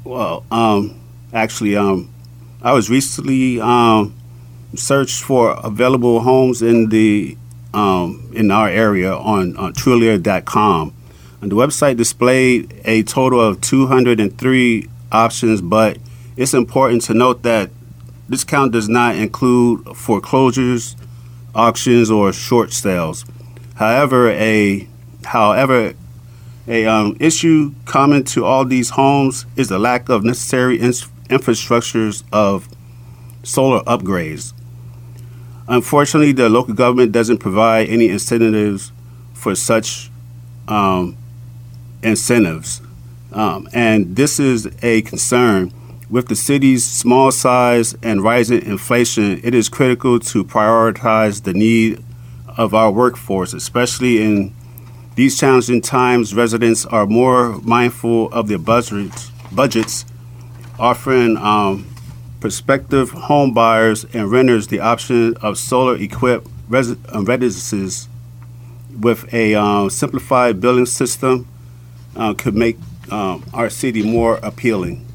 Well, actually, I was recently searched for available homes in our area on Trulia.com. And the website displayed a total of 203 options, but it's important to note that this count does not include foreclosures, auctions, or short sales. However, a issue common to all these homes is the lack of necessary infrastructures of solar upgrades. Unfortunately, the local government doesn't provide any incentives for such incentives. And this is a concern. With the city's small size and rising inflation, it is critical to prioritize the need of our workforce, especially in these challenging times. Residents are more mindful of their budgets, offering prospective home buyers and renters the option of solar-equipped residences with a simplified billing system could make our city more appealing.